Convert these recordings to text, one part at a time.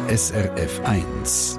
SRF 1.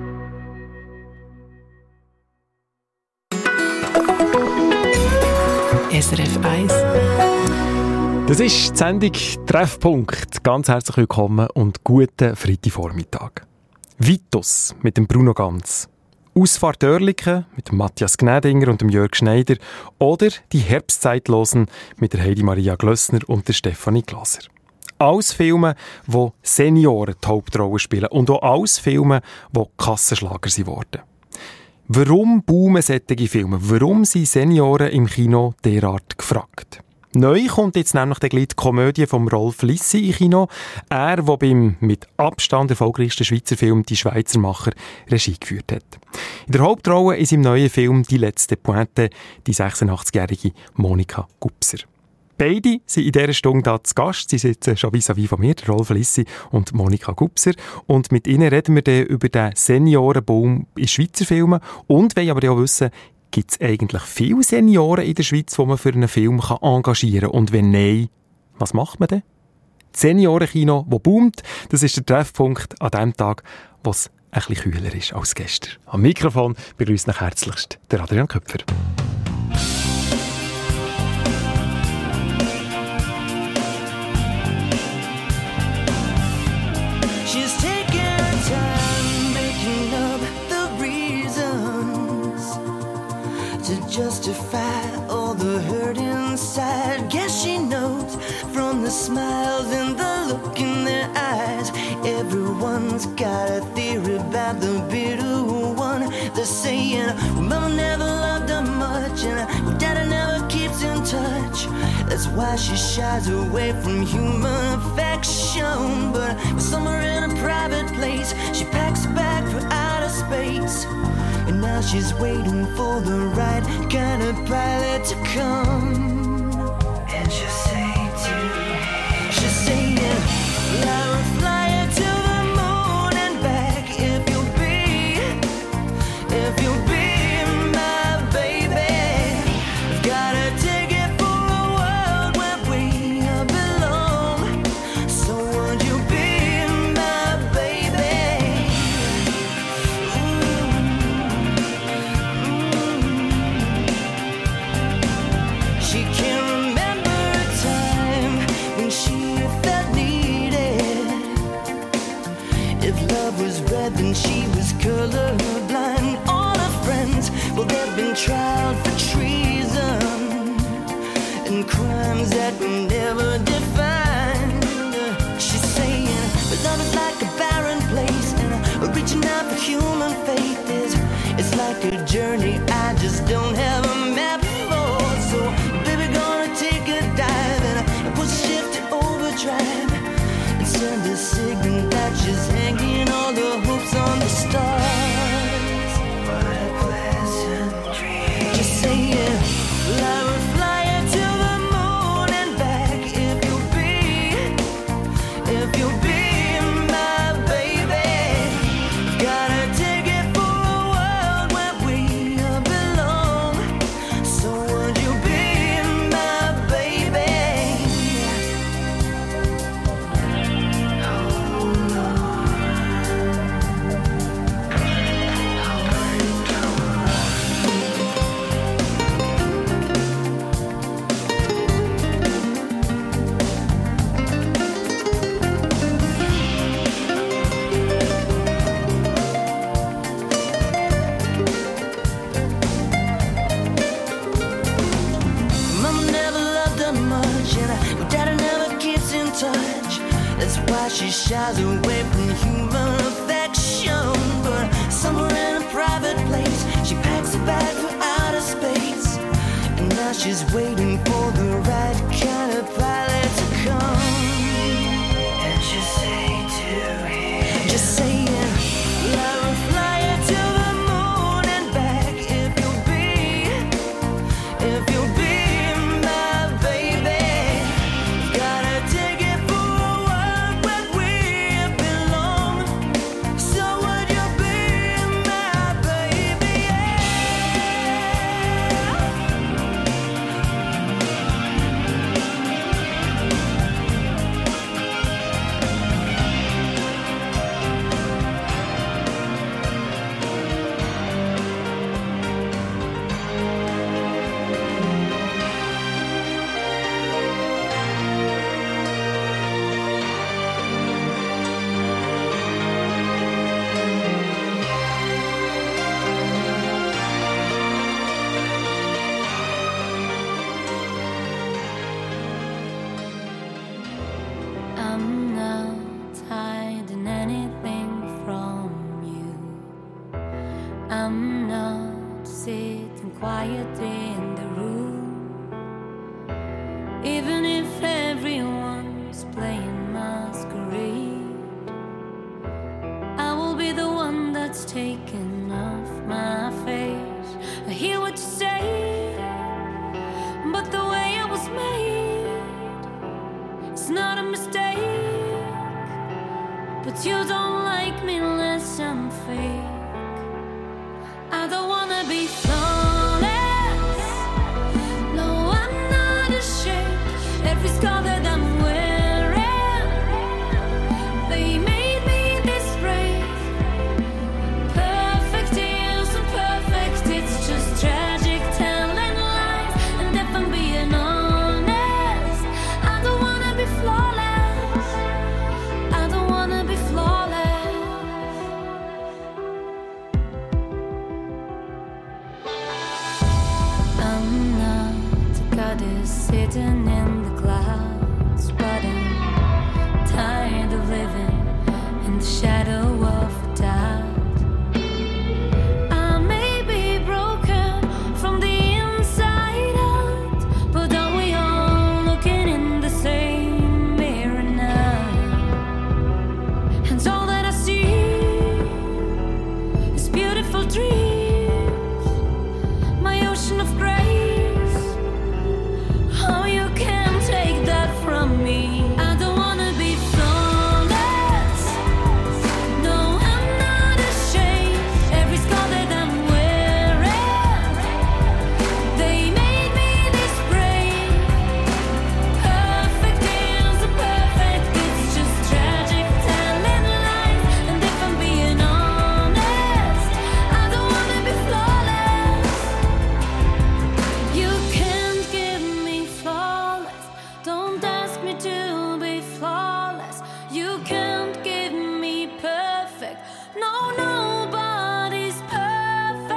SRF 1. Das ist die Sendung Treffpunkt. Ganz herzlich willkommen und guten Freitagvormittag. Vitus mit dem Bruno Ganz. Ausfahrt Oerlikon mit dem Matthias Gnädinger und dem Jörg Schneider. Oder die Herbstzeitlosen mit der Heidi Maria Glössner und der Stefanie Glaser. Alles Filme, wo Senioren die Hauptrolle spielen. Und auch alles Filme, die Kassenschlager geworden. Warum boomen solche Filme? Warum sind Senioren im Kino derart gefragt? Neu kommt jetzt nämlich die Komödie von Rolf Lissi im Kino. Er, der beim mit Abstand erfolgreichsten Schweizer Film «Die Schweizermacher» Regie geführt hat. In der Hauptrolle in seinem neuen Film «Die letzte Pointe» die 86-jährige Monika Gubser. Beide sind in dieser Stunde da zu Gast. Sie sitzen schon vis-à-vis von mir, Rolf Lissi und Monika Gubser. Und mit ihnen reden wir dann über den Seniorenboom in Schweizer Filmen und wollen aber auch wissen, gibt es eigentlich viele Senioren in der Schweiz, die man für einen Film engagieren kann? Und wenn nein, was macht man denn? Das Seniorenkino, das boomt, das ist der Treffpunkt an dem Tag, wo es ein bisschen kühler ist als gestern. Am Mikrofon begrüßt euch herzlichst der Adrian Köpfer. Justify all the hurt inside. Guess she knows from the smiles and the look in their eyes. Everyone's got a theory about the bitter one. They're saying, well, Mama never loved her much, and Daddy never keeps in touch. That's why she shies away from human affection. But somewhere in a private place, she packs a bag for outer space. And now she's waiting for the right kind of pilot to come. And she'll say she'll say, I will fly her to the moon and back if you'll be my baby. I've got a ticket for a world where we belong. So would you be my baby? She can't remember a time when she felt needed. If love was red, then she was colorblind. All her friends, well, they've been tried for treason and crimes that were never defined. She's saying, but love is like a barren place, and reaching out for human faith is, it's like a journey I just don't have a map for. So baby, gonna take a dive and put shift to overdrive and send a signal that she's hanging all the hopes on the stars. What a pleasant dream. Just saying, I will fly her to the moon and back if you'll be my baby. Got a ticket for a world where we belong. So would you be my baby? Oh Lord. Mama never loved her much, and Daddy never keeps in touch. That's why she shies away from human affection. But somewhere in a private place, she packs a bag for outer space. And now she's waiting for the right kind of pilot to come. And she'll say to him, just saying, I will fly her to the moon and back if you'll be my baby. Got a ticket for a world where we belong. So would you be my baby? Yeah. reality in the room. Even if everyone's playing masquerade, I will be the one that's taken off my face. I hear what you say, but the way I was made, it's not a mistake. But you don't like me unless I'm fake. I don't wanna be flawless. No, I'm not ashamed. Every scar that I'm wearing, they made me this brave. Perfect is imperfect, it's just tragic telling lies. And if I'm being honest, I don't wanna be flawless. I don't wanna be flawless. I'm not a goddess sitting in the clouds, but I'm tired of living in the shadow of doubt. I may be broken from the inside out, but are we all looking in the same mirror now? And all that I see is beautiful dreams, my ocean of grace. Oh, you can't take that from me. I don't wanna be flawless. No, I'm not ashamed. Every scar that I'm wearing, they made me this brave. Perfect is imperfect, it's just tragic telling lies. And if I'm being honest, I don't wanna be flawless. You can't give me flawless. Don't ask me to be flawless. You can't give me perfect. No, nobody's perfect.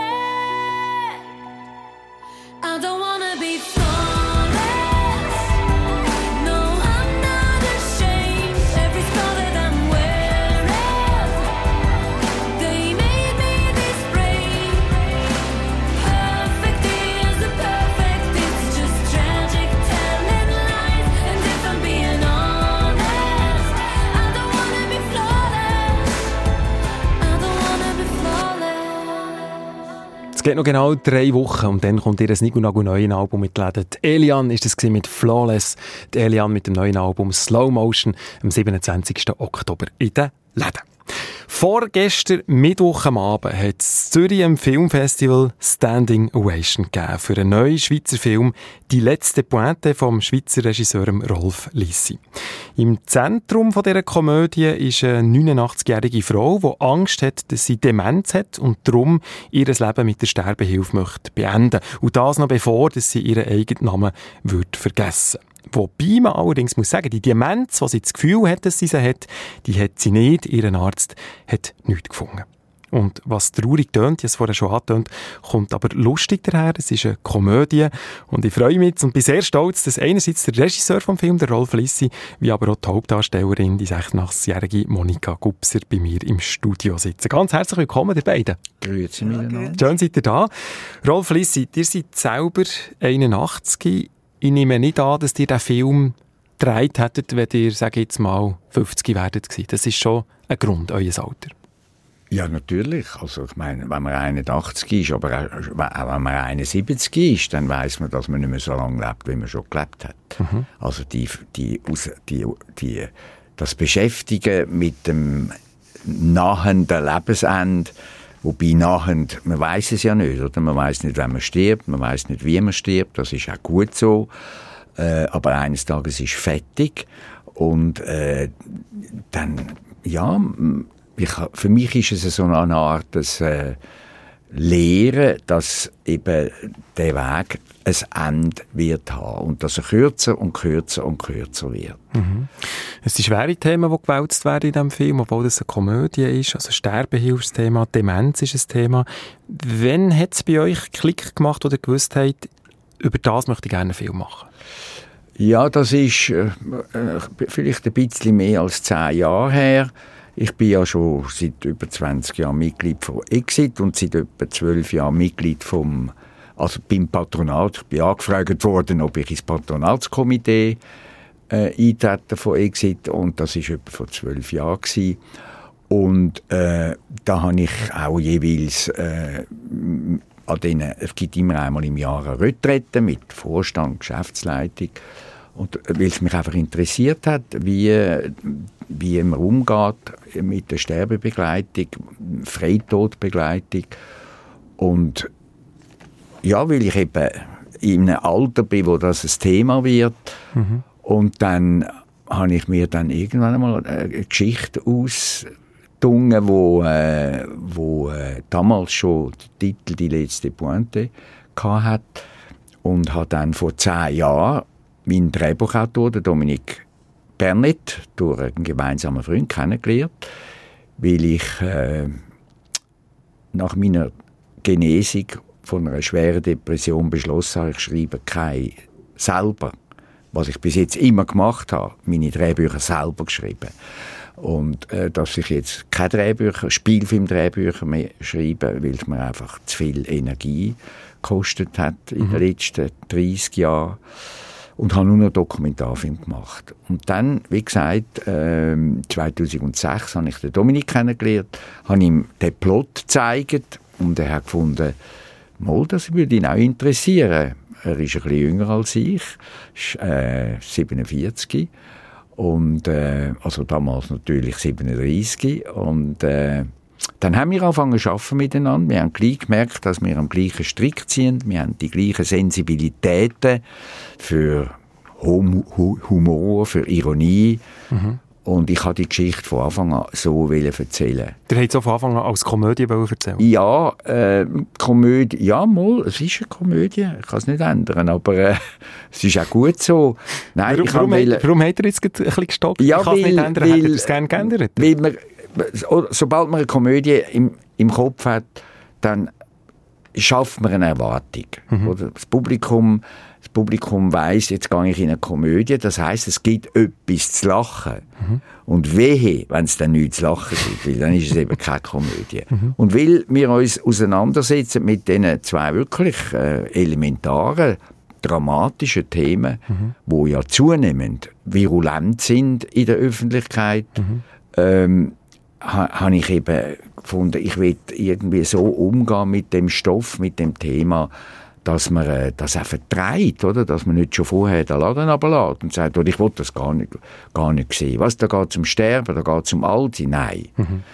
I don't wanna be flawless. No, I'm not ashamed. Every scar that I'm wearing, they made me this brave. Perfect is imperfect, it's just tragic telling lies. And if I'm being honest, I don't wanna be flawless. I don't wanna be flawless. Es geht noch genau 3 Wochen und dann kommt ihr ein neues Album mit Läden. Die Elian ist es mit «Flawless». Die Elian mit dem neuen Album «Slow Motion» am 27. Oktober in den Läden. Vorgestern Mittwoch am Abend hat es Zürich am Filmfestival Standing Ovation gegeben für einen neuen Schweizer Film «Die letzte Pointe» vom Schweizer Regisseur Rolf Lissi. Im Zentrum dieser Komödie ist eine 89-jährige Frau, die Angst hat, dass sie Demenz hat und darum ihr Leben mit der Sterbehilfe möchte beenden. Und das noch bevor dass sie ihren eigenen Namen vergessen würde. Wobei man allerdings muss sagen, die Demenz, die sie das Gefühl hat, dass sie hat, die hat sie nicht. Ihren Arzt hat nichts gefunden. Und was traurig tönt, ich habe es vorher schon angetönt, kommt aber lustig daher. Es ist eine Komödie und ich freue mich jetzt und bin sehr stolz, dass einerseits der Regisseur vom Film, der Rolf Lissi, wie aber auch die Hauptdarstellerin, die 86-jährige Monika Gubser, bei mir im Studio sitzen. Ganz herzlich willkommen, ihr beiden. Grüezi miteinander. Schön seid ihr da. Rolf Lissi, ihr seid selber 81. Ich nehme nicht an, dass ihr den Film gedreht hättet, wenn ihr, sage ich jetzt mal, 50 werdet gewesen. Das ist schon ein Grund, euer Alter. Ja, natürlich. Also, ich meine, wenn man 81 ist, aber auch wenn man 71 ist, dann weiss man, dass man nicht mehr so lange lebt, wie man schon gelebt hat. Mhm. Also, das Beschäftigen mit dem nahenden Lebensende, wobei nahend, man weiss es ja nicht, oder? Man weiss nicht, wenn man stirbt, man weiss nicht, wie man stirbt, das ist auch gut so. Aber eines Tages ist fertig und dann, ja, für mich ist es so eine Art des Lehren, dass eben der Weg ein Ende wird haben und dass er kürzer und kürzer und kürzer wird. Mhm. Es sind schwere Themen, die gewälzt werden in diesem Film, obwohl das eine Komödie ist. Also Sterbehilfsthema, Demenz ist ein Thema. Wann hat es bei euch Klick gemacht, oder gewusst habt, über das möchte ich gerne einen Film machen? Ja, das ist vielleicht ein bisschen mehr als 10 Jahre her. Ich bin ja schon seit über 20 Jahren Mitglied von Exit und seit etwa 12 Jahren Mitglied vom Also beim Patronat, ich bin angefragt worden, ob ich ins Patronatskomitee eintreten von Exit, und das war etwa vor 12 Jahren gewesen. Und da habe ich auch jeweils es gibt immer einmal im Jahr eine Retrette mit Vorstand, Geschäftsleitung. Und weil es mich einfach interessiert hat, wie man umgeht mit der Sterbebegleitung, Freitodbegleitung. Und ja, weil ich eben in einem Alter bin, wo das ein Thema wird. Mhm. Und dann habe ich mir dann irgendwann einmal eine Geschichte ausgedungen, wo damals schon den Titel «Die letzte Pointe» hatte. Und habe dann vor 10 Jahren meinen Drehbuchautor, den Dominik Bernet, durch einen gemeinsamen Freund kennengelernt, weil ich nach meiner Genesung von einer schweren Depression beschlossen habe, ich schreibe keine selber, was ich bis jetzt immer gemacht habe, meine Drehbücher selber geschrieben. Und dass ich jetzt keine Drehbücher, Spielfilm-Drehbücher mehr schreibe, weil es mir einfach zu viel Energie gekostet hat in den letzten 30 Jahren. Und habe nur noch Dokumentarfilm gemacht. Und dann, wie gesagt, 2006 habe ich den Dominik kennengelernt, habe ihm den Plot gezeigt und er hat gefunden, das würde ihn auch interessieren. Er ist ein bisschen jünger als ich, ist 47 und also damals natürlich 37 und dann haben wir angefangen zu arbeiten miteinander. Wir haben gleich gemerkt, dass wir am gleichen Strick ziehen. Wir haben die gleichen Sensibilitäten für Humor, für Ironie. Mhm. Und ich wollte die Geschichte von Anfang an so erzählen. Der hat so von Anfang an als Komödie erzählen? Ja, Komödie, ja, es ist eine Komödie. Ich kann es nicht ändern, aber es ist auch gut so. Nein, warum hat er jetzt ein bisschen gestoppt? Ja, ich kann es nicht ändern. Hätte er es gerne geändert? Sobald man eine Komödie im Kopf hat, dann schafft man eine Erwartung. Mhm. Oder das Publikum weiss, jetzt gehe ich in eine Komödie, das heisst, es gibt etwas zu lachen. Mhm. Und wehe, wenn es dann nichts zu lachen gibt, weil dann ist es eben keine Komödie. Mhm. Und weil wir uns auseinandersetzen mit diesen 2 wirklich elementaren, dramatischen Themen, die ja zunehmend virulent sind in der Öffentlichkeit, habe ich eben gefunden, ich will irgendwie so umgehen mit dem Stoff, mit dem Thema, dass man das auch vertreibt, oder? Dass man nicht schon vorher den Laden runterlässt und sagt, ich will das gar nicht sehen. Was, da geht es um Sterben, da geht es um Altsein? Nein.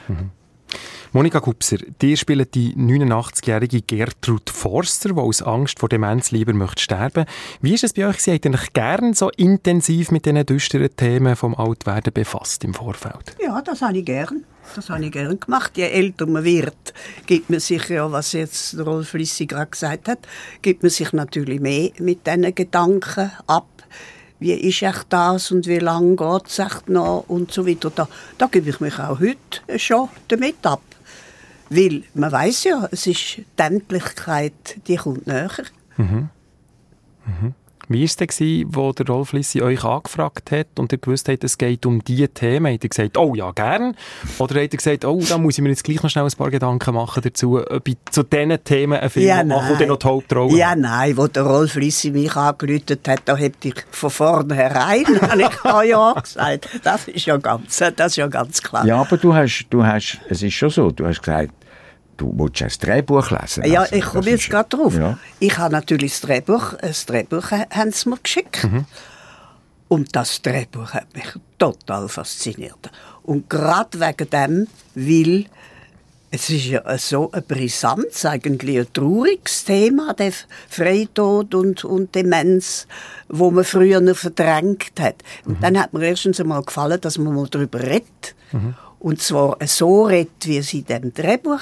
Monika Gubser, dir spielt die 89-jährige Gertrud Forster, die aus Angst vor Demenz lieber möchte sterben. Wie ist es bei euch? Sie hat eigentlich gern so intensiv mit diesen düsteren Themen vom Altwerden befasst im Vorfeld? Ja, das habe ich gern. Das habe ich gern gemacht. Je älter man wird, gibt man sich ja, was jetzt Rolf Lissi gerade gesagt hat, gibt man sich natürlich mehr mit diesen Gedanken ab. Wie ist echt das und wie lange geht es echt noch und so weiter. Da gebe ich mich auch heute schon damit ab. Weil man weiss ja, es ist die Endlichkeit, die kommt näher. Mhm. Mhm. Wie war es denn, wo der Rolf Lissi euch angefragt hat und ihr gewusst habt, es geht um diese Themen? Habt ihr gesagt, oh ja, gern? Oder habt ihr gesagt, oh, da muss ich mir jetzt gleich noch schnell ein paar Gedanken machen dazu, ob ich zu diesen Themen einen Film mache und dann noch die Hauptrolle? Ja, nein, wo der Rolf Lissi mich angerufen hat, da hätte ich von vornherein ja gesagt. Das ist ja ganz klar. Ja, aber es ist schon so, du hast gesagt, du willst ein Drehbuch lesen. Ja, ich komme jetzt gerade drauf. Ja. Ich habe natürlich ein Drehbuch haben sie mir geschickt. Mhm. Und das Drehbuch hat mich total fasziniert. Und gerade wegen dem, weil es ist ja so ein brisantes, eigentlich ein trauriges Thema, der Freitod und Demenz, wo man früher noch verdrängt hat. Und dann hat mir erstens einmal gefallen, dass man mal darüber redet. Mhm. Und zwar so redet, wie es in diesem Drehbuch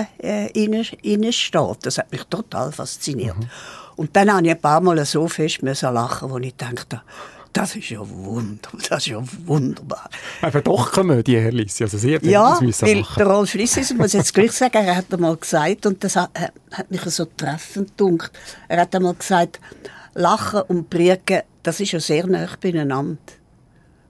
innen steht. Das hat mich total fasziniert. Mhm. Und dann habe ich ein paar Mal so fest lachen, wo ich dachte, das ist ja wunderbar. Aber doch Komödie, Herr Lissi. Also Sie haben ja, das müssen weil machen. Der Rolf Lissi, ich muss jetzt gleich sagen, er hat einmal gesagt, und das hat mich so treffend gedacht, er hat einmal gesagt, Lachen und Briegen, das ist ja sehr nah beieinander.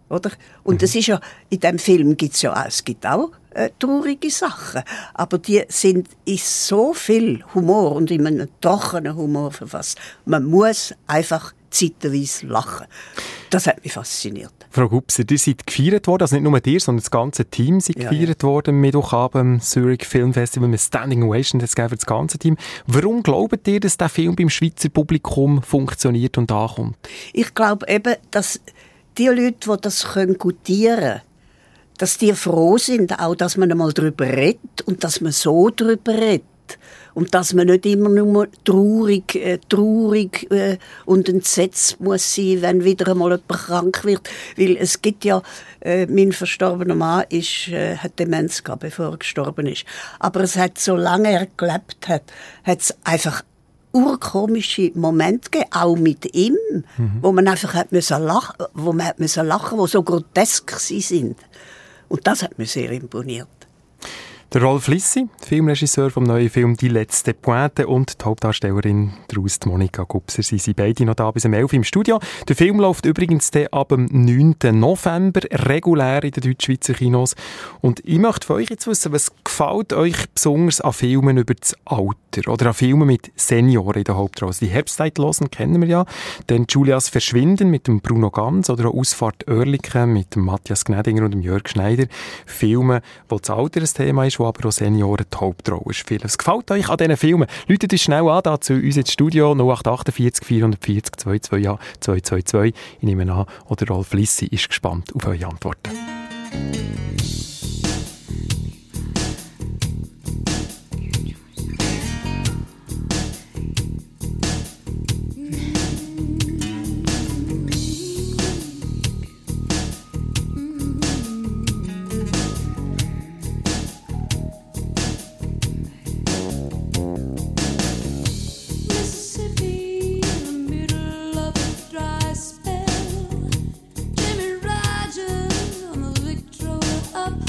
Oder? Und es ist ja, in diesem Film gibt es auch traurige Sachen. Aber die sind in so viel Humor und in einem trockenen Humor verfasst. Man muss einfach zeitweise lachen. Das hat mich fasziniert. Frau Gubser, ihr seid gefeiert worden, also nicht nur dir, sondern das ganze Team ist gefeiert worden am Mittwochabend am Zurich Film Festival mit Standing Ovation, das gab für das ganze Team. Warum glaubt ihr, dass der Film beim Schweizer Publikum funktioniert und ankommt? Ich glaube eben, dass die Leute, die das gutieren können, dass die froh sind, auch dass man einmal darüber redet und dass man so darüber redet. Und dass man nicht immer nur traurig und entsetzt muss sein, wenn wieder einmal jemand krank wird. Weil es gibt ja, mein verstorbener Mann hat Demenz gehabt, bevor er gestorben ist. Aber es hat, solange er gelebt hat, hat es einfach urkomische Momente gegeben, auch mit ihm, wo man einfach hat lachen musste, die so grotesk sind. Und das hat mir sehr imponiert. Der Rolf Lissi, Filmregisseur vom neuen Film «Die letzte Pointe» und die Hauptdarstellerin daraus, Monika Gubser, sind beide noch da bis 11 Uhr im Studio. Der Film läuft übrigens ab dem 9. November regulär in den Deutschschweizer Kinos. Und ich möchte von euch jetzt wissen, was gefällt euch besonders an Filmen über das Alter oder an Filmen mit Senioren in der Hauptrolle? Die Herbstzeitlosen kennen wir ja, dann Julias Verschwinden mit dem Bruno Ganz oder auch Ausfahrt Oerlikon mit dem Matthias Gnädinger und dem Jörg Schneider. Filme, wo das Alter ein Thema ist, wo aber auch Senioren die Hauptrolle spielen. Was gefällt euch an diesen Filmen? Läutet uns schnell an, da zu uns ins Studio 0848 440 222 222. Ich nehme an, oder Rolf Lissi ist gespannt auf eure Antworten. Mississippi, in the middle of a dry spell. Jimmy Rogers on the Victrola up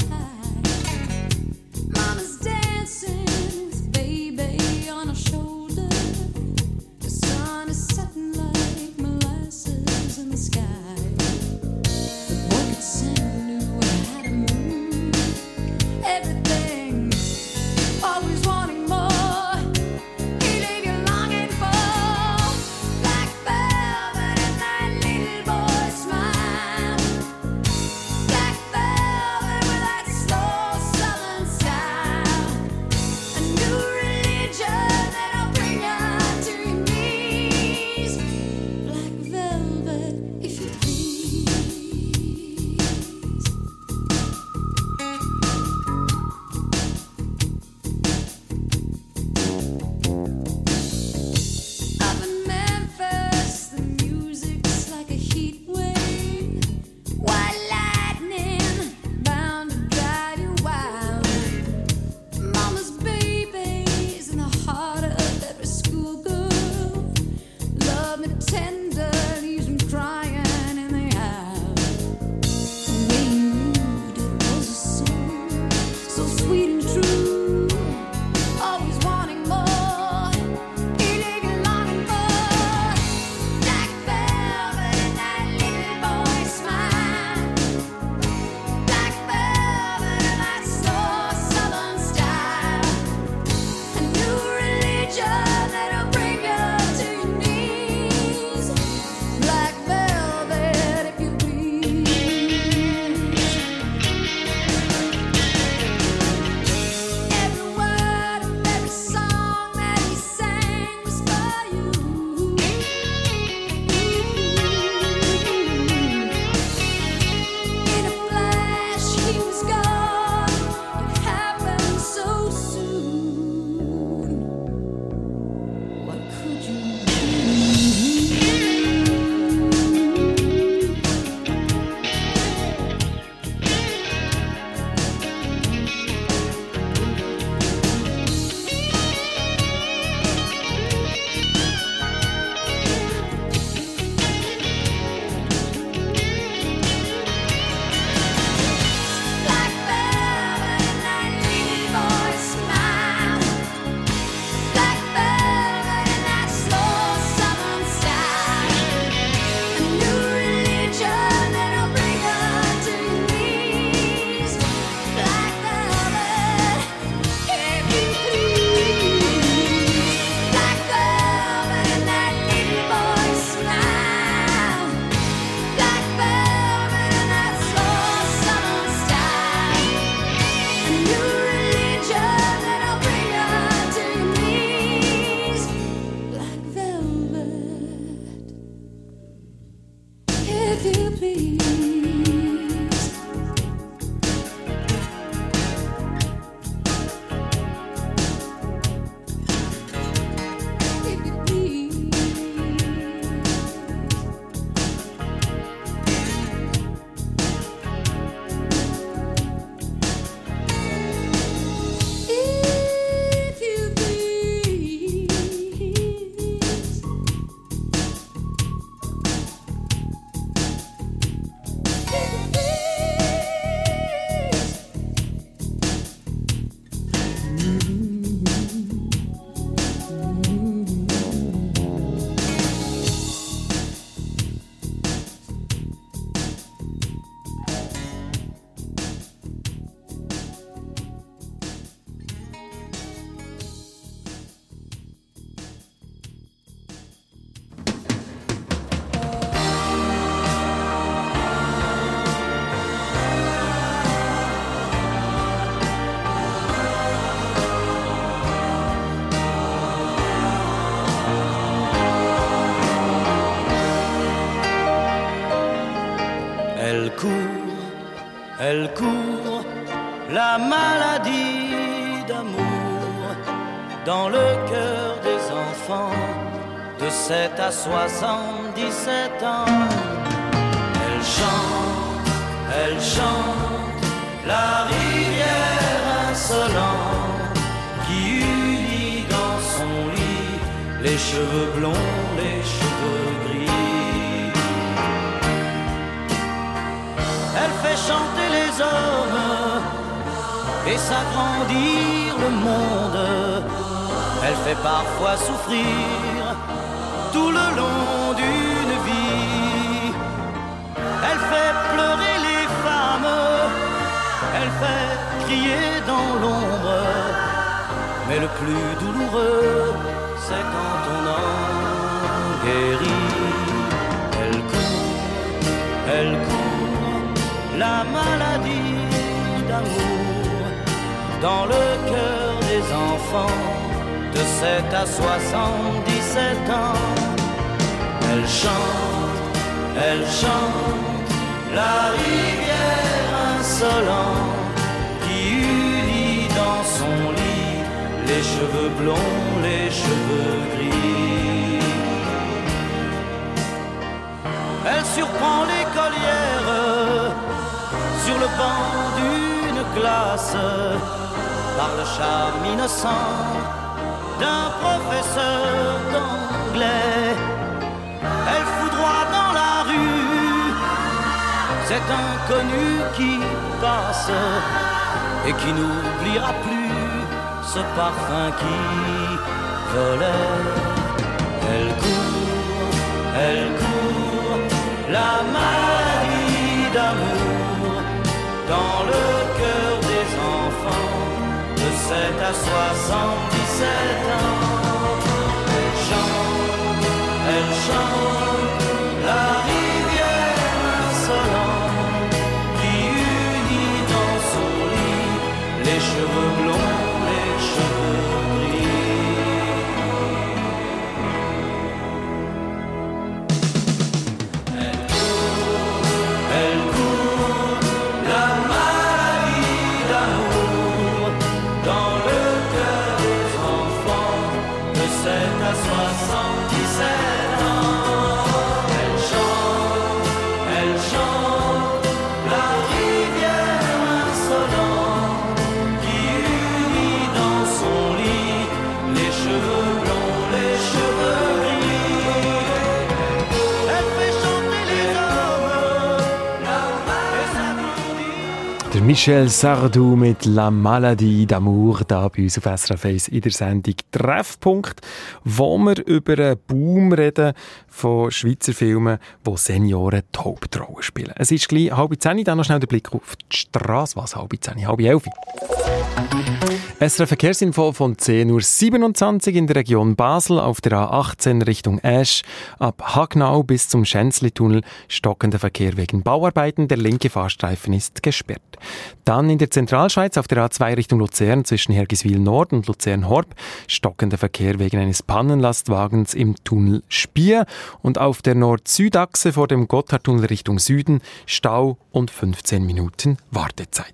Elle court, la maladie d'amour, dans le cœur des enfants de 7 à 77 ans. Elle chante, la rivière insolente qui unit dans son lit les cheveux blonds, les cheveux gris. Elle fait chanter les hommes et s'agrandir le monde. Elle fait parfois souffrir tout le long d'une vie. Elle fait pleurer les femmes, elle fait crier dans l'ombre. Mais le plus douloureux, c'est quand on en guérit. Elle court, la maladie d'amour, dans le cœur des enfants de 7 à 77 ans. Elle chante, la rivière insolente qui unit dans son lit les cheveux blonds, les cheveux gris. Elle surprend l'écolière sur le banc d'une classe par le charme innocent d'un professeur d'anglais. Elle foudroie dans la rue cet inconnu qui passe et qui n'oubliera plus ce parfum qui volait. Elle court, la maladie d'amour, dans le cœur des enfants de 7 à 77 ans. Elle chante, la rivière insolente qui unit dans son lit les cheveux blonds, les cheveux gris. Elle court, la maladie d'amour, dans le cœur des enfants de 7 à 77. Michel Sardou mit La Maladie d'amour da bei uns auf SRF 1 in der Sendung Treffpunkt, wo wir über einen Boom reden von Schweizer Filmen, wo Senioren die Hauptrollen spielen. Es ist gleich 9:30, dann noch schnell der Blick auf die Straße. Was, 9:30, 9:30? SRF Verkehrsinfo von 10:27 Uhr in der Region Basel auf der A18 Richtung Asch. Ab Hagnau bis zum Schänzli-Tunnel stockender Verkehr wegen Bauarbeiten. Der linke Fahrstreifen ist gesperrt. Dann in der Zentralschweiz auf der A2 Richtung Luzern zwischen Hergiswil Nord und Luzern Horb stockender Verkehr wegen eines Pannenlastwagens im Tunnel Spier. Und auf der Nord-Süd-Achse vor dem Gotthardtunnel Richtung Süden Stau und 15 Minuten Wartezeit.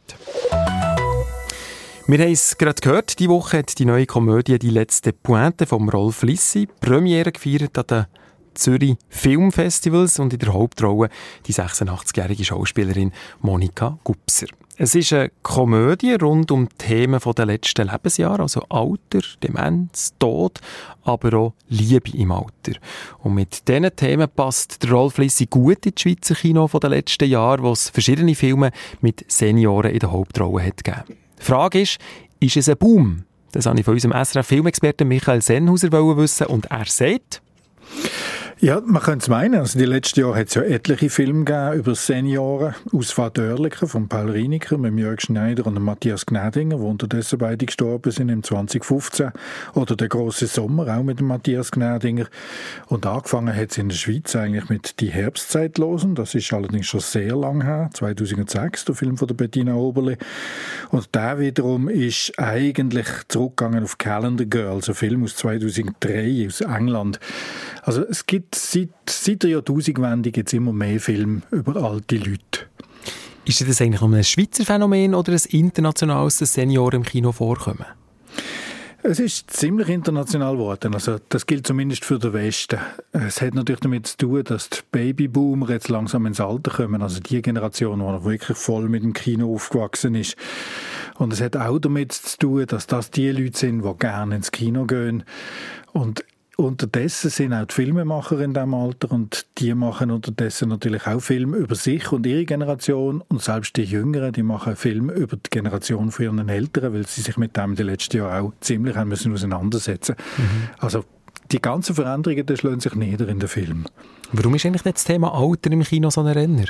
Wir haben es gerade gehört, diese Woche hat die neue Komödie «Die letzte Pointe» von Rolf Lissi Premiere gefeiert an den Zürich Filmfestivals und in der Hauptrolle die 86-jährige Schauspielerin Monika Gubser. Es ist eine Komödie rund um Themen der letzten Lebensjahre, also Alter, Demenz, Tod, aber auch Liebe im Alter. Und mit diesen Themen passt der Rolf Lissi gut ins Schweizer Kino der letzten Jahre, wo es verschiedene Filme mit Senioren in der Hauptrolle hat gegeben. Die Frage ist es ein Boom? Das wollte ich von unserem SRF-Filmexperten Michael Sennhauser wissen und er sagt... Ja, man könnte es meinen. Also die letzten Jahre hat es ja etliche Filme gegeben über Senioren. «Ausfahrt Oerlikon» von Paul Rieniker mit Jörg Schneider und Matthias Gnädinger, die unterdessen beide gestorben sind im 2015. Oder «Der große Sommer», auch mit dem Matthias Gnädinger. Und angefangen hat es in der Schweiz eigentlich mit «Die Herbstzeitlosen». Das ist allerdings schon sehr lang her, 2006, der Film von der Bettina Oberle. Und der wiederum ist eigentlich zurückgegangen auf «Calendar Girls», ein Film aus 2003 aus England. Also es gibt seit der Jahrtausendwende gibt's immer mehr Filme über alte Leute. Ist das eigentlich nur ein Schweizer Phänomen oder ein internationales, dass Senioren im Kino vorkommen? Es ist ziemlich international geworden. Also das gilt zumindest für den Westen. Es hat natürlich damit zu tun, dass die Babyboomer jetzt langsam ins Alter kommen. Also die Generation, die noch wirklich voll mit dem Kino aufgewachsen ist. Und es hat auch damit zu tun, dass das die Leute sind, die gerne ins Kino gehen. Und unterdessen sind auch die Filmemacher in diesem Alter und die machen unterdessen natürlich auch Filme über sich und ihre Generation und selbst die Jüngeren, die machen Filme über die Generation von ihren Eltern, weil sie sich mit dem die letzten Jahre auch ziemlich haben müssen auseinandersetzen. Also die ganzen Veränderungen, die schlagen sich nieder in den Filmen. Warum ist eigentlich das Thema Alter im Kino so ein Renner?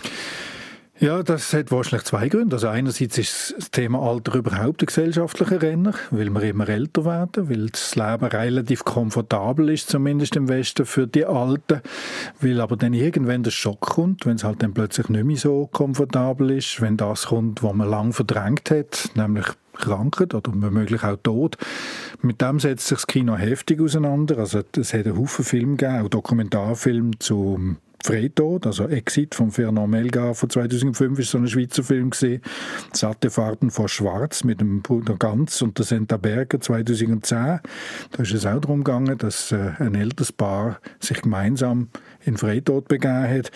Ja, das hat wahrscheinlich zwei Gründe. Also einerseits ist das Thema Alter überhaupt ein gesellschaftlicher Renner, weil wir immer älter werden, weil das Leben relativ komfortabel ist, zumindest im Westen für die Alten, weil aber dann irgendwann der Schock kommt, wenn es halt dann plötzlich nicht mehr so komfortabel ist, wenn das kommt, was man lange verdrängt hat, nämlich Krankheit oder womöglich auch Tod. Mit dem setzt sich das Kino heftig auseinander. Also es hat einen Haufen Filme gegeben, auch Dokumentarfilme zum Freitod, also Exit von Fernand Melgar von 2005 ist so ein Schweizer Film gewesen. Satte Farben vor Schwarz mit dem Bruder Ganz und der Senta Berger 2010. Da ist es auch darum gegangen, dass ein älteres Paar sich gemeinsam in Freitod begeben hat.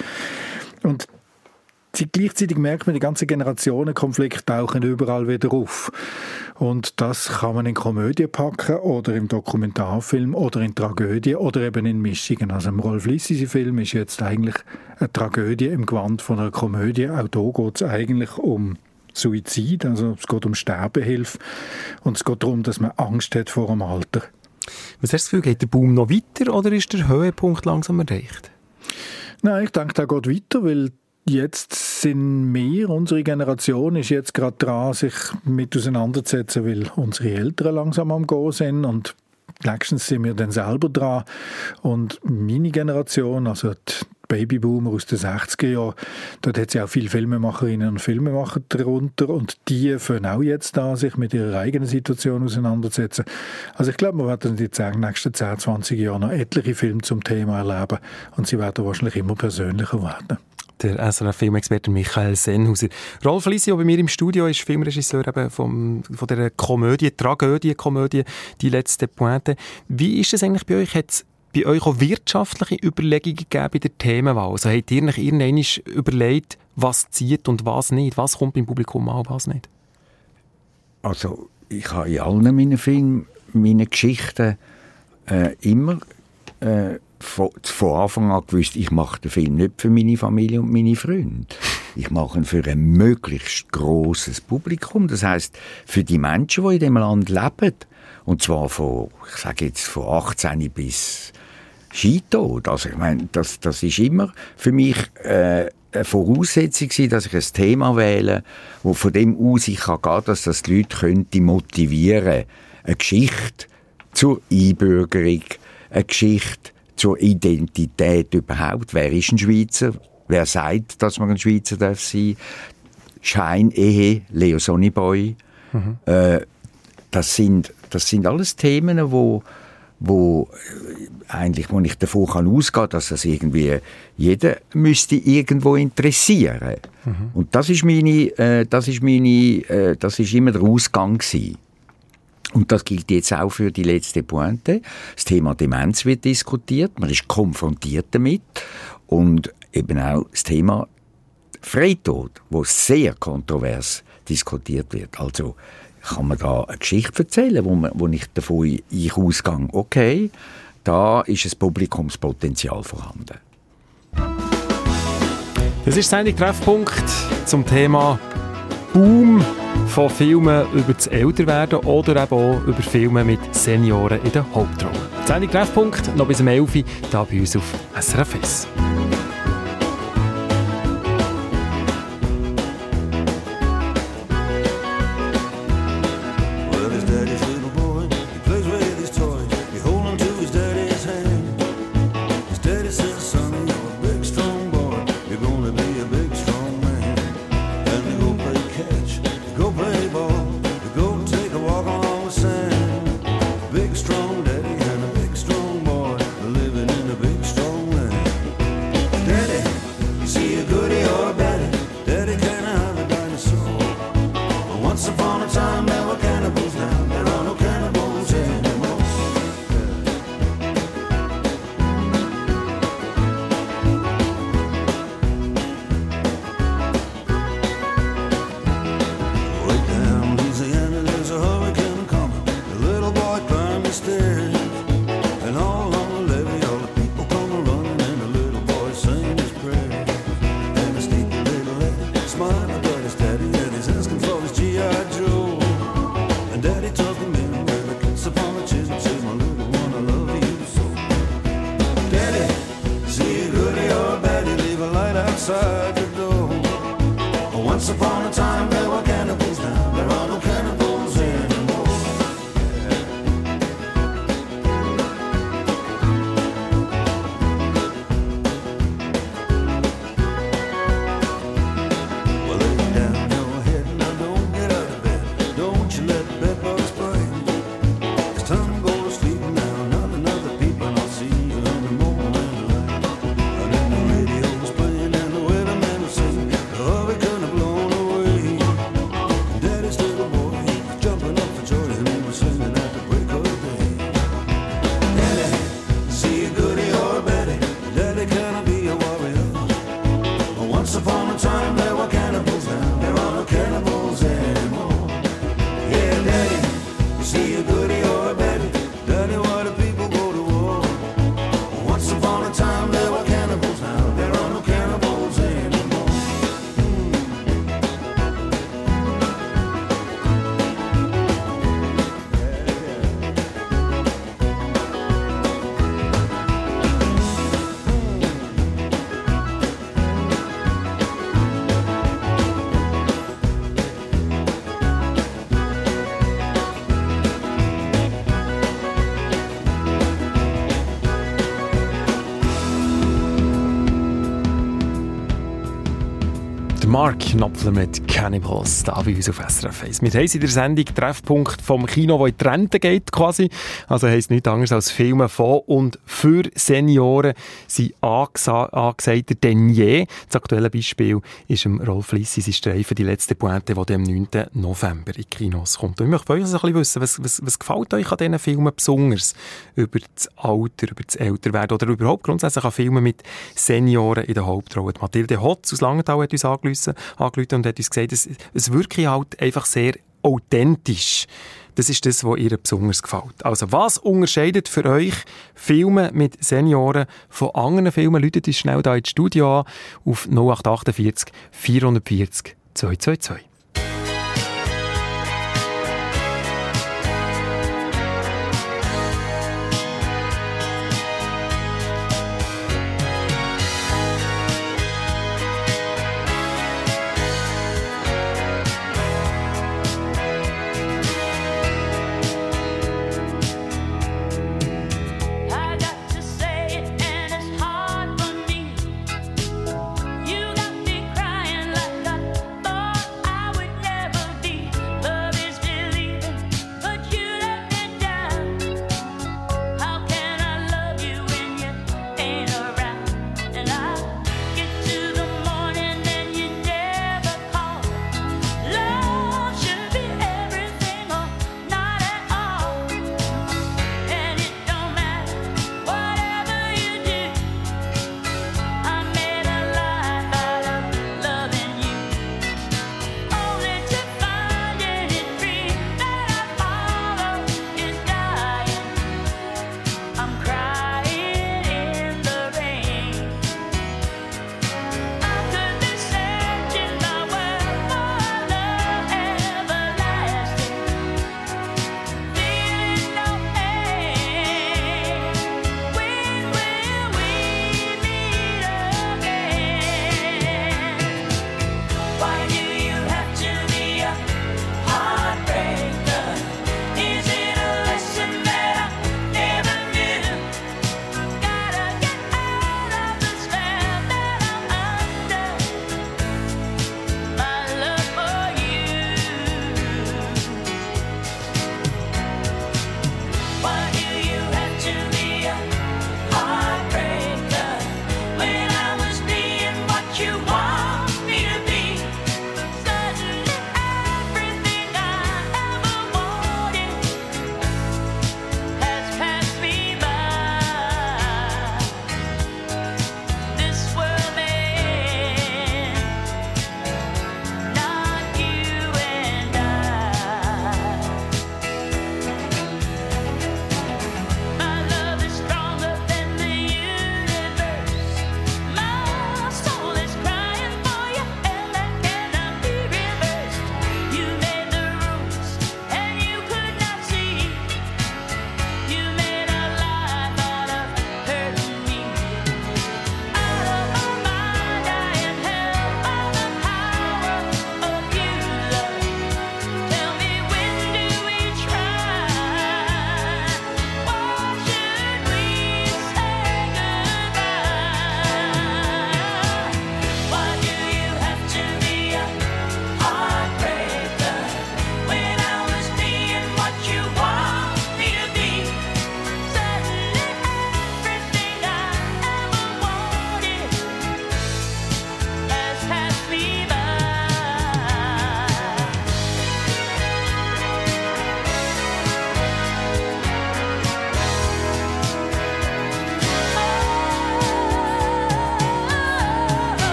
Und gleichzeitig merkt man, die ganzen Generationenkonflikte tauchen überall wieder auf. Und das kann man in Komödie packen oder im Dokumentarfilm oder in Tragödie oder eben in Mischungen. Also im Rolf Lissisi-Film ist jetzt eigentlich eine Tragödie im Gewand von einer Komödie. Auch hier geht es eigentlich um Suizid, also es geht um Sterbehilfe und es geht darum, dass man Angst hat vor dem Alter. Was hast du das Gefühl, geht der Boom noch weiter oder ist der Höhepunkt langsam erreicht? Nein, ich denke, der geht weiter, weil jetzt sind wir, unsere Generation ist jetzt gerade dran, sich mit auseinanderzusetzen, weil unsere Eltern langsam am Gehen sind und nächstens sind wir dann selber dran. Und meine Generation, also die Babyboomer aus den 60er Jahren, dort hat es ja auch viele Filmemacherinnen und Filmemacher darunter und die fangen auch jetzt an, sich mit ihrer eigenen Situation auseinanderzusetzen. Also ich glaube, wir werden in den nächsten 10, 20 Jahren noch etliche Filme zum Thema erleben und sie werden wahrscheinlich immer persönlicher werden. Der SRF-Filmexperte Michael Sennhauser. Rolf Lissi, der bei mir im Studio ist, Filmregisseur eben von dieser Tragödie-Komödie «Die letzte Pointe». Wie ist es eigentlich bei euch? Hat es bei euch auch wirtschaftliche Überlegungen gegeben bei der Themenwahl? Also habt ihr euch irgendwann überlegt, was zieht und was nicht? Was kommt beim Publikum an, was nicht? Also ich habe in allen meinen Filmen, meinen Geschichten immer von Anfang an gewusst, ich mache den Film nicht für meine Familie und meine Freunde. Ich mache ihn für ein möglichst grosses Publikum. Das heisst, für die Menschen, die in diesem Land leben. Und zwar von 18 bis Skitod. Also ich meine, das ist immer für mich eine Voraussetzung gewesen, dass ich ein Thema wähle, wo von dem aus ich gehen kann, dass das die Leute könnte motivieren. Eine Geschichte zur Einbürgerung, eine Geschichte zur Identität überhaupt. Wer ist ein Schweizer? Wer sagt, dass man ein Schweizer darf sein? Scheinehe, Leo Sonnyboy. Das sind alles Themen, wo ich davon ausgehen kann, dass das irgendwie jeder müsste irgendwo interessieren. Und das ist immer der Ausgang gewesen. Und das gilt jetzt auch für die letzte Pointe. Das Thema Demenz wird diskutiert, man ist konfrontiert damit. Und eben auch das Thema Freitod, wo sehr kontrovers diskutiert wird. Also kann man da eine Geschichte erzählen, wo ich davon ausgehe, okay, da ist ein Publikumspotenzial vorhanden. Das ist Sendung Treffpunkt zum Thema Boom von Filmen über das Älterwerden oder eben auch über Filme mit Senioren in der Hauptrolle. Sendung Treffpunkt noch bis um 11 Uhr hier bei uns auf SRF 1. Once upon a time there were cannibals, now there are no cannibals anymore. Way down Louisiana there's a hurricane coming. The little boy climbed the stairs, and all along the levee all the people come running, and the little boy sang his prayer. And the sleepy little lady smiled up at his daddy, and he's asking for his G.I. Joe. And daddy took him in with a kiss upon the chin and says, my little one, I love you so. Daddy, see a goodie or a baddie, leave a light outside the door. Once upon a time there were cannibals, now there are no cannibals anymore. Well, lay down your head now, don't get out of bed. Don't you let bedbugs bite. It's time to go to sleep now, not another peep, and I'll see you in the morning light. And then the radio was playing and the weatherman was singing, the hurricane had blown away. And Daddy's little boy, he was jumping up for joy, and he was singing at the break of day. Daddy, see a goodie or a baddie, Daddy, can I be a warrior? Once upon a time there were cannibals, now there are no cannibals anymore. Yeah, Daddy, you see a goodie or a baddie, Daddy, why do people go to war? Once upon a time there were cannibals, now there are no cannibals anymore. Mark Knopfler mit Cannibals, da bei uns auf SRF 1. Wir haben in der Sendung Treffpunkt vom Kino, das in die Rente geht quasi. Also heisst nichts anderes als Filme von und für Senioren sind angesagter denn je. Das aktuelle Beispiel ist Rolf Lissi sein Streifen «Die letzte Pointe», der am 9. November in die Kinos kommt. Und ich möchte von euch also ein bisschen wissen, was gefällt euch an diesen Filmen besonders über das Alter, über das Älterwerden oder überhaupt grundsätzlich an Filmen mit Senioren in der Hauptrolle. Mathilde Hotz aus Langenthal hat uns angerufen und hat uns gesagt, es wirke halt einfach sehr authentisch. Das ist das, was ihr besonders gefällt. Also, was unterscheidet für euch Filme mit Senioren von anderen Filmen? Läutet uns schnell hier ins Studio an auf 0848 440 222. I got to say it and it's hard for me. You got me crying like I thought I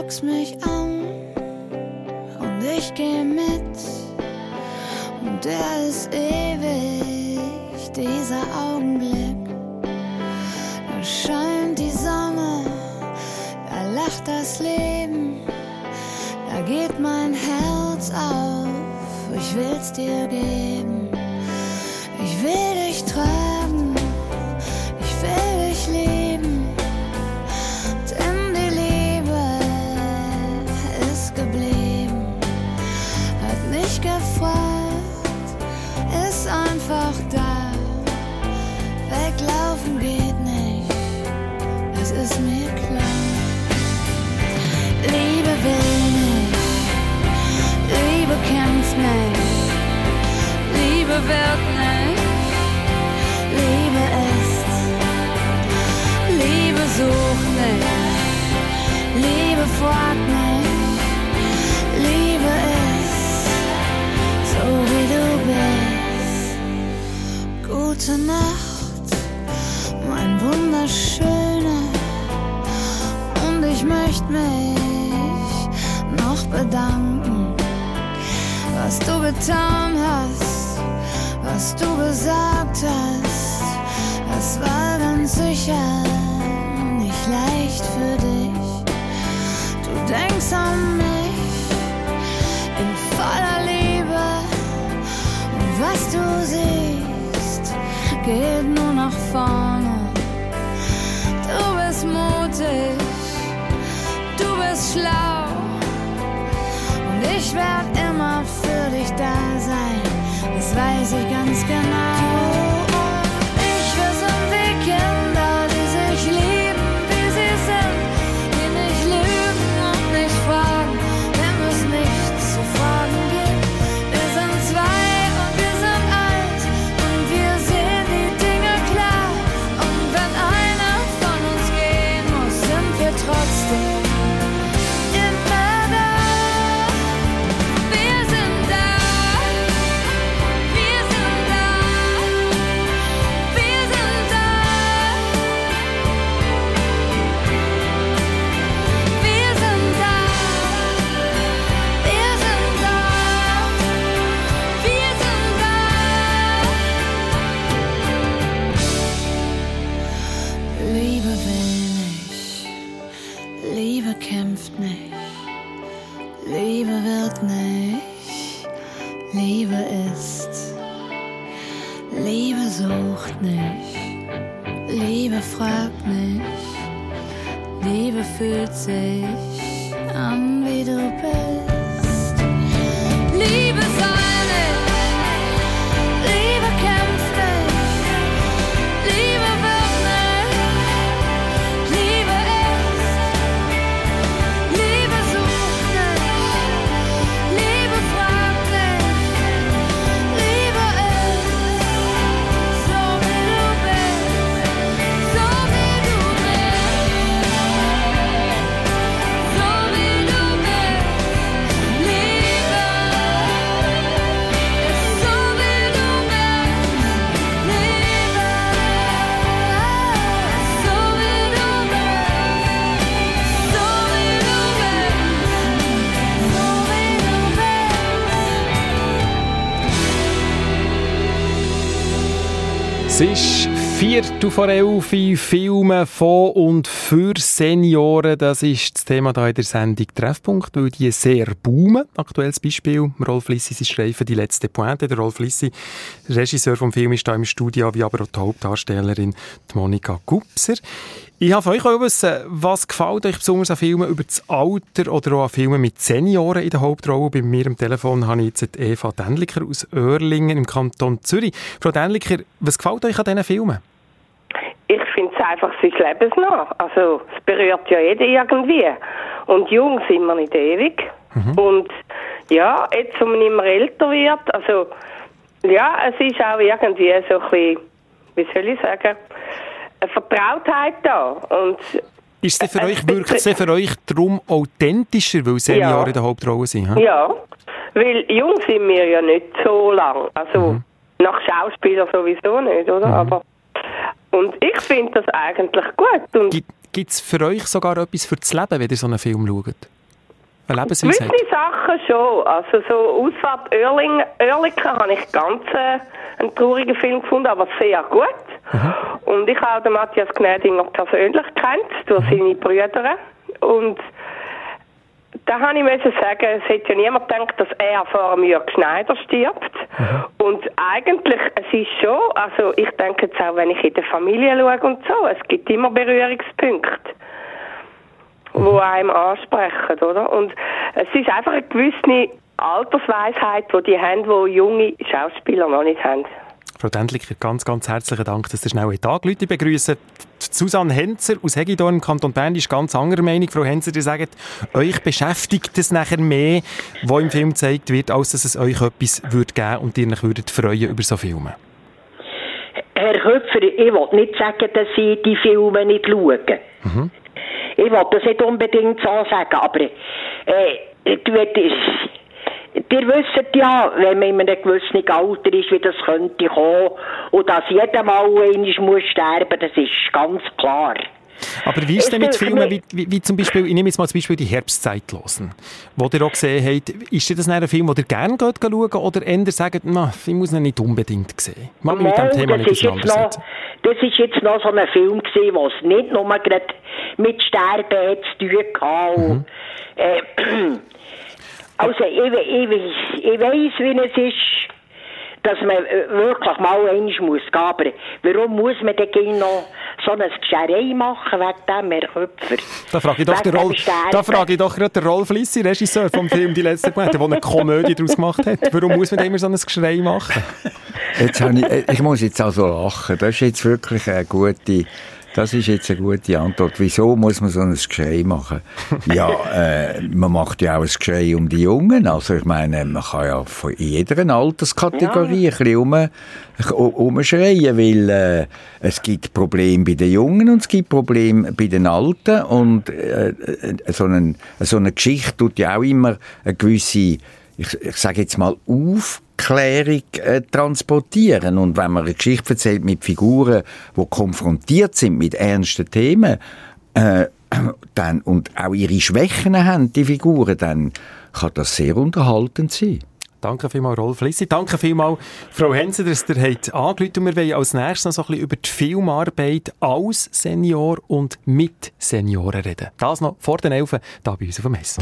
guckst mich an und ich geh mit. Und der ist ewig, dieser Augenblick. Da scheint die Sonne, da lacht das Leben. Da geht mein Herz auf, ich will's dir geben. Ich will dich tragen, ich will dich lieben. Denn die Liebe ist geblieben. Hat nicht gefragt, ist einfach da. Weglaufen geht nicht, das ist mir klar. Liebe will nicht, Liebe kämpft nicht, Liebe wird nicht, Liebe ist, Liebe sucht nicht, Liebe fragt nicht, Liebe ist, so wie du bist. Gute Nacht, mein Wunderschöner, und ich möchte mich noch bedanken, was du getan hast, was du gesagt hast. Das war ganz sicher nicht leicht für dich. Du denkst an mich in voller Liebe, und was du siehst, geht nur nach vorne. Du bist mutig, du bist schlau, und ich werd immer für dich da sein, das weiß ich ganz genau. Und ich, wir sind wie Kinder, die sich lieben, wie sie sind, die nicht lügen und nicht fragen, wenn es nichts zu fragen gibt. Wir sind zwei und wir sind eins, und wir sehen die Dinge klar. Und wenn einer von uns gehen muss, sind wir trotzdem immer da. Wir sind da, wir sind da, wir sind da. Wir sind da, wir sind da, wir sind da. Liebe will nicht, Liebe kämpft nicht, Liebe wird nicht, Liebe ist, Liebe sucht nicht, Liebe fragt nicht, Liebe fühlt sich an, wie du bist. Liebe soll nicht, Liebe kämpft nicht, Liebe wird nicht, Liebe ist, Liebe sucht nicht, Liebe fragt nicht, Liebe ist, so wie du bist, so wie du bist, so wie du bist. Liebe ist so wie du bist, Liebe ist so wie du bist, so wie du bist, so wie du bist. Es ist 10:04, Filme von und für Senioren. Das ist das Thema hier in der Sendung Treffpunkt, weil die sehr boomen. Aktuelles Beispiel, Rolf Lissi, sie Streifen «Die letzte Pointe». Der Rolf Lissi, Regisseur vom Film, ist hier im Studio, wie aber auch die Hauptdarstellerin, die Monika Gubser. Ich habe von euch auch wissen, was gefällt euch besonders an Filmen über das Alter oder auch an Filmen mit Senioren in der Hauptrolle. Bei mir am Telefon habe ich jetzt Eva Dändliker aus Oerlingen im Kanton Zürich. Frau Dändliker, was gefällt euch an diesen Filmen? Ich finde es einfach, es ist lebensnah. Also, es berührt ja jeden irgendwie. Und jung sind wir nicht ewig. Und ja, jetzt, wo man immer älter wird, also, ja, es ist auch irgendwie so ein bisschen, wie soll ich sagen, eine Vertrautheit da. Und ist es für euch, wirkt es für euch darum authentischer, weil Senioren in der Hauptrolle sind? He? Ja, weil jung sind wir ja nicht so lang. Also, nach Schauspieler sowieso nicht, oder? Aber, und ich finde das eigentlich gut. Und Gibt es für euch sogar etwas für das Leben, wenn ihr so einen Film schaut? Eine Lebensweisheit? Gewisse Sachen schon. Also so Ausfahrt Oerlikon habe ich ganz einen traurigen Film gefunden, aber sehr gut. Und ich habe den Matthias Gnädinger persönlich kennt, durch seine Brüder. Und da habe ich müssen sagen, es hätte ja niemand gedacht, dass er vor einem Jörg Schneider stirbt. Und eigentlich, es ist schon, also ich denke jetzt auch, wenn ich in der Familie schaue und so, es gibt immer Berührungspunkte, die einem ansprechen, oder? Und es ist einfach eine gewisse Altersweisheit, die haben, die junge Schauspieler noch nicht haben. Frau Dendliker, ganz, ganz herzlichen Dank, dass ihr schnell heute Leute begrüßen. Susanne Henzer aus Hegidorn im Kanton Bern ist ganz anderer Meinung. Frau Henzer, ihr sagt, euch beschäftigt es nachher mehr, was im Film gezeigt wird, als dass es euch etwas würde geben und ihr euch würdet freuen über so Filme. Herr Köpfer, ich will nicht sagen, dass ich die Filme nicht schaue. Ich will das nicht unbedingt so sagen, aber ihr wisst ja, wenn man in einem gewissen Alter ist, wie das könnte kommen und dass jeder mal einmal muss sterben, das ist ganz klar. Aber wie ist es denn mit Filmen wie zum Beispiel, ich nehme jetzt mal zum Beispiel die Herbstzeitlosen, wo ihr auch gesehen habt, ist das ein Film, den ihr gerne schauen oder eher sagt, ich muss ihn nicht unbedingt sehen? Ich mag mich mit dem Thema nicht auseinandersetzen. Das ist jetzt noch so ein Film gewesen, wo es nicht nur gerade mit Sterben zu tun hatte. Also ich weiss, wie es ist, dass man wirklich mal einmal muss gehen. Aber warum muss man denn noch so eine Gescherei machen wegen dem, Herr Köpfer? Da frage ich doch gerade den Rolf Lissi, Regisseur vom Film «Die letzte Gemeinde», der eine Komödie daraus gemacht hat. Warum muss man da immer so ein Geschrei machen? Ich muss jetzt also lachen. Das ist jetzt wirklich eine gute... Das ist jetzt eine gute Antwort. Wieso muss man so ein Geschrei machen? Ja, man macht ja auch ein Geschrei um die Jungen. Also ich meine, man kann ja von jeder Alterskategorie ein bisschen umschreien, weil es gibt Probleme bei den Jungen und es gibt Probleme bei den Alten. Und so eine Geschichte tut ja auch immer eine gewisse, ich sage jetzt mal, Aufklärung transportieren. Und wenn man eine Geschichte erzählt mit Figuren, die konfrontiert sind mit ernsten Themen, dann, und auch ihre Schwächen haben, die Figuren, dann kann das sehr unterhaltend sein. Danke vielmals, Rolf Lissi. Danke vielmals, Frau Henzer, dass ihr angerufen habt. Wir wollen als nächstes noch so ein bisschen über die Filmarbeit als Senior und mit Senioren reden. Das noch vor den 11 hier bei uns auf dem Messe.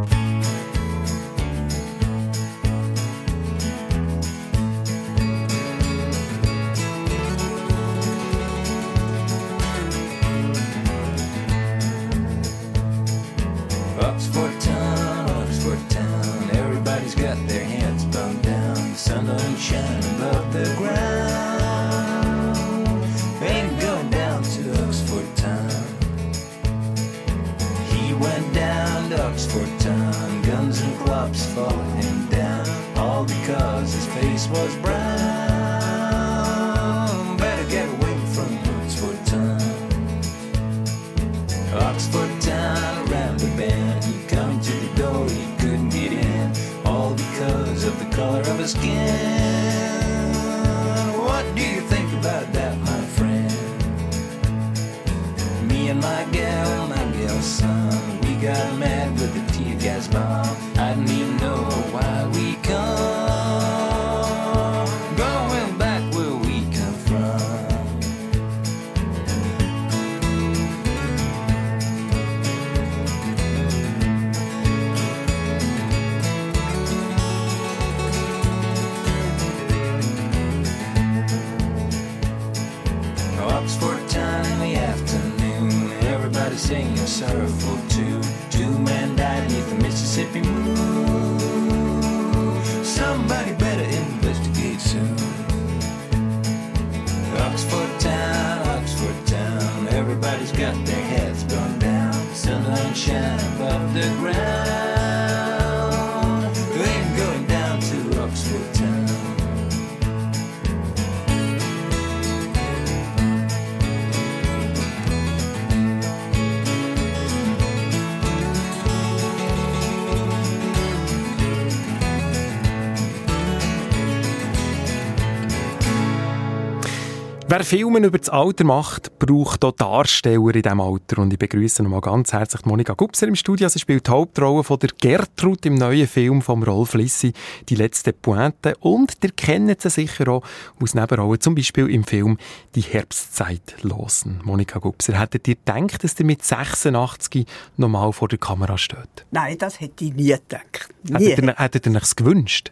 Oxford town, everybody's got their heads bowed down. Sun don't shine above the ground. Ain't going down to Oxford town. He went down to Oxford town, guns and clubs followed him down, all because his face was brown. Better get away from Oxford town. Oxford town, around the bend, he come to the door, he couldn't get in, all because of the color of his skin. What do you think about that, my friend? Me and my gal's son, we got mad with the tear gas bomb. I didn't even know why we come, going back where we come from. Oxford town in the afternoon, everybody singing sorrowful tune. 2 men died beneath the Mississippi moon. Somebody better investigate soon. Oxford town, everybody's got their heads burned down. Sun don't shine above the ground. We ain't going down to Oxford town. Wer Filme über das Alter macht, braucht auch Darsteller in diesem Alter. Und ich begrüße nochmal ganz herzlich Monika Gubser im Studio. Sie spielt die Hauptrolle von der Gertrud im neuen Film von Rolf Lissi, «Die letzte Pointe». Und ihr kennt sie sicher auch aus Nebenrollen, zum Beispiel im Film «Die Herbstzeitlosen». Monika Gubser, hättet ihr gedacht, dass ihr mit 86 nochmal vor der Kamera steht? Nein, das hätte ich nie gedacht. Nie. Hättet ihr euch gewünscht?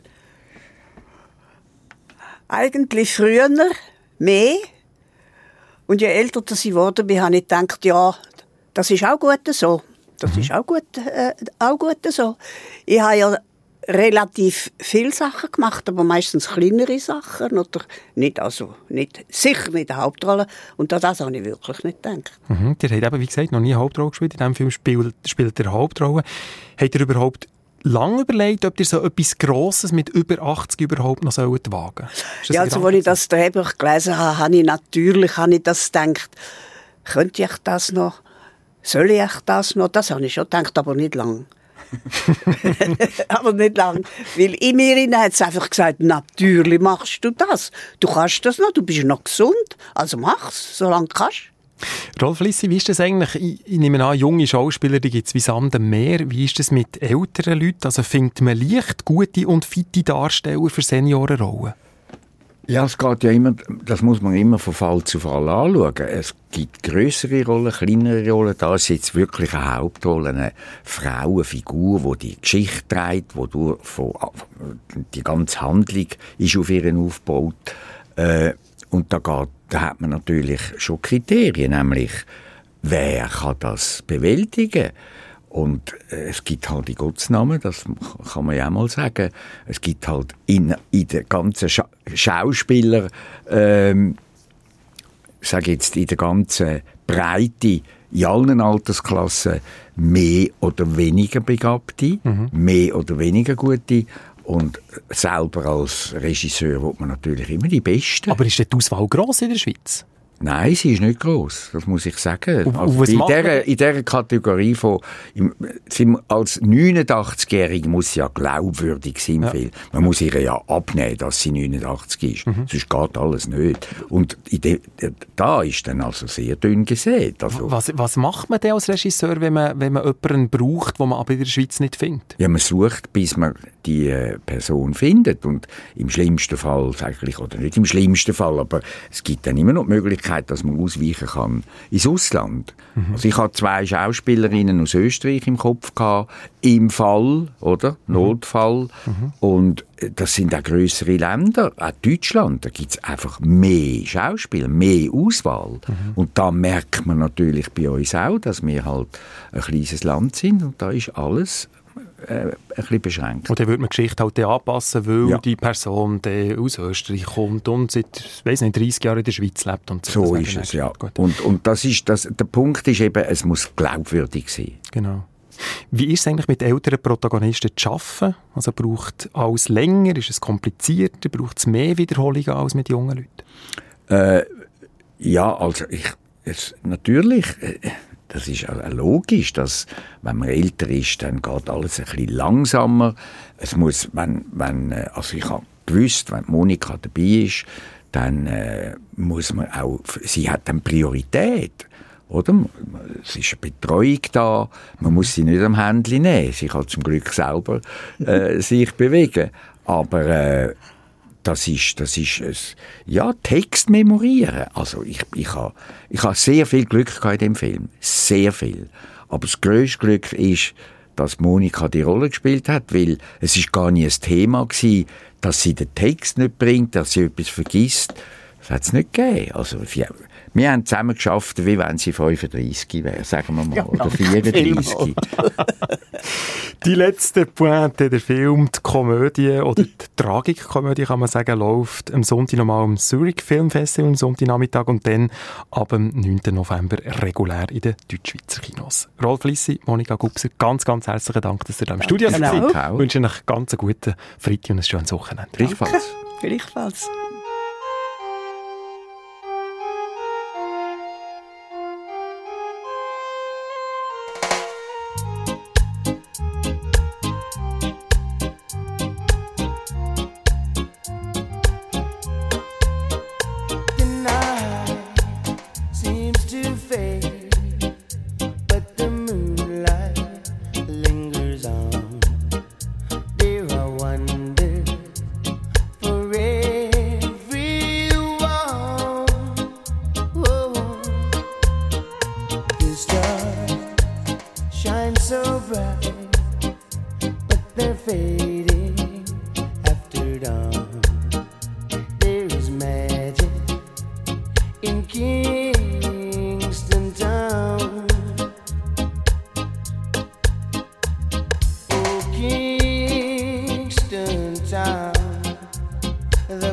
Eigentlich früher mehr. Und je älter ich geworden bin, habe ich gedacht, ja, das ist auch gut so. Das ist auch gut so. Ich habe ja relativ viele Sachen gemacht, aber meistens kleinere Sachen. Oder sicher nicht eine Hauptrolle. Und das habe ich wirklich nicht gedacht. Mhm. Ihr habt eben, wie gesagt, noch nie eine Hauptrolle gespielt. In diesem Film spielt ihr Hauptrolle. Habt ihr überhaupt lange überlegt, ob ihr so etwas Grosses mit über 80 überhaupt noch wagen sollt? Ja, also als ich das Drehbuch gelesen habe, habe ich das gedacht, könnte ich das noch? Soll ich das noch? Das habe ich schon gedacht, aber nicht lang. Aber nicht lang. Weil in mir hat es einfach gesagt, natürlich machst du das. Du kannst das noch, du bist noch gesund, also mach's, solange du kannst. Rolf Lissi, wie ist das eigentlich? Ich nehme an, junge Schauspieler, die gibt es wie Sand am Meer. Wie ist das mit älteren Leuten? Also findet man leicht gute und fitte Darsteller für Seniorenrollen? Ja, es geht ja immer, das muss man immer von Fall zu Fall anschauen. Es gibt grössere Rollen, kleinere Rollen. Da ist jetzt wirklich eine Hauptrolle, eine Frauenfigur, die die Geschichte trägt, die ganze Handlung ist auf ihren aufgebaut. Und da hat man natürlich schon Kriterien, nämlich wer kann das bewältigen? Und es gibt halt die Gottesnamen, das kann man ja auch mal sagen. Es gibt halt in der ganzen Schauspieler, sage jetzt in der ganzen Breite, in allen Altersklassen mehr oder weniger Begabte, mehr oder weniger gute. Und selber als Regisseur will man natürlich immer die Besten. Aber ist die Auswahl gross in der Schweiz? Nein, sie ist nicht gross, das muss ich sagen. Also in dieser Kategorie von als 89-Jährige muss sie ja glaubwürdig sein. Ja. Man muss ihr ja abnehmen, dass sie 89 ist. Sonst geht alles nicht. Und da ist dann also sehr dünn gesät. Also, was macht man denn als Regisseur, wenn man jemanden braucht, den man aber in der Schweiz nicht findet? Ja, man sucht, bis man die Person findet. Und im schlimmsten Fall, eigentlich, oder nicht im schlimmsten Fall, aber es gibt dann immer noch die Möglichkeit, dass man ausweichen kann ins Ausland. Also ich hatte 2 Schauspielerinnen aus Österreich im Kopf gehabt, im Fall, oder? Notfall. Und das sind auch grössere Länder, auch Deutschland, da gibt es einfach mehr Schauspieler, mehr Auswahl. Und da merkt man natürlich bei uns auch, dass wir halt ein kleines Land sind und da ist alles ein bisschen beschränkt. Und dann würde man die Geschichte halt anpassen, weil die Person aus Österreich kommt und seit, 30 Jahren in der Schweiz lebt. Und so ist es, ja. Und der Punkt ist eben, es muss glaubwürdig sein. Genau. Wie ist es eigentlich mit älteren Protagonisten zu arbeiten? Also braucht alles länger, ist es komplizierter, braucht es mehr Wiederholungen als mit jungen Leuten? Ja, also natürlich... Das ist logisch, dass, wenn man älter ist, dann geht alles ein bisschen langsamer. Es muss, also ich habe gewusst, wenn Monika dabei ist, dann muss man auch, sie hat dann Priorität, oder? Es ist eine Betreuung da, man muss sie nicht am Händchen nehmen. Sie kann zum Glück selber sich bewegen. Aber das ist Text memorieren. Also ich habe sehr viel Glück gehabt in dem Film. Sehr viel. Aber das grösste Glück ist, dass Monika die Rolle gespielt hat, weil es ist gar nie ein Thema gewesen, dass sie den Text nicht bringt, dass sie etwas vergisst. Das hat es nicht gegeben. Also, wir haben zusammen geschafft, wie wenn sie 35 wäre, sagen wir mal, oder 34. Die letzte Pointe der Film, die Komödie oder die Tragikkomödie, kann man sagen, läuft am Sonntag nochmal am Zurich Filmfestival, am Sonntagnachmittag und dann ab dem 9. November regulär in den Deutschschweizer Kinos. Rolf Lissi, Monika Gubser, ganz, ganz herzlichen Dank, dass ihr da im Studio seid. Ich wünsche euch einen ganz guten Freitag und ein schönes Wochenende. Gleichfalls.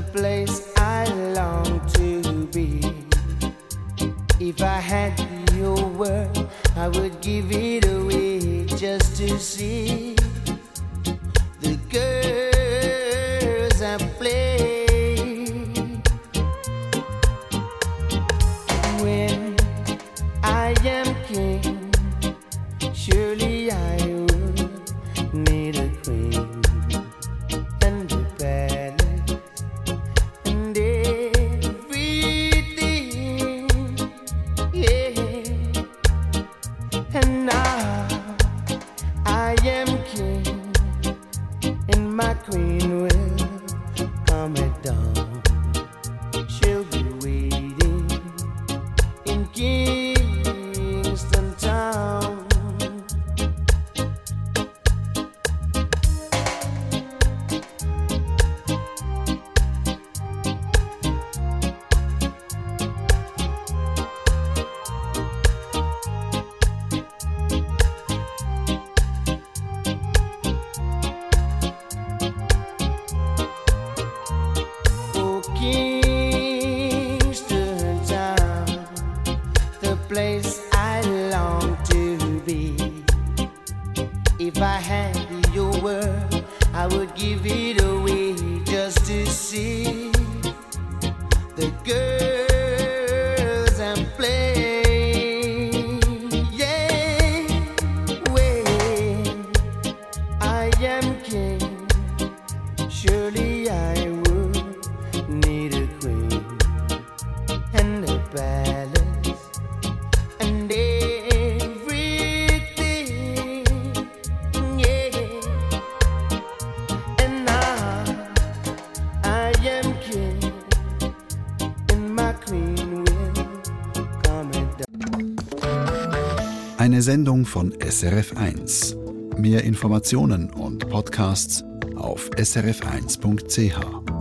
place I long to be. If I had your word, I would give it away just to see the girls I play. When I am king, surely I would need a queen and a palace and everything, yeah. And now I am king, and my queen will come at dawn. She'll be waiting in Kingston Town. Oh, Kingston Town, the place I long to be. If I had your word, I would give it away just to see the girls and play. Yeah, when I am king, surely I would need a queen and a palace and everything, yeah. And now I am king, and my queen will come and Eine Sendung von SRF1. Mehr Informationen und Podcasts auf srf1.ch.